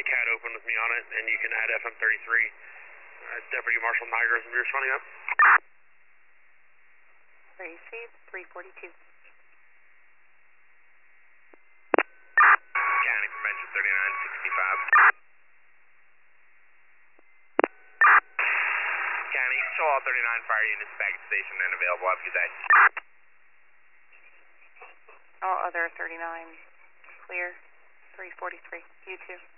CAD open with me on it, and you can add FM33. Deputy Marshal Nigers and you're running up. Receive 342. County from engine 3965. County, show all 39 fire units back at station and available. Have a good day. All other 39 clear. 343. You too.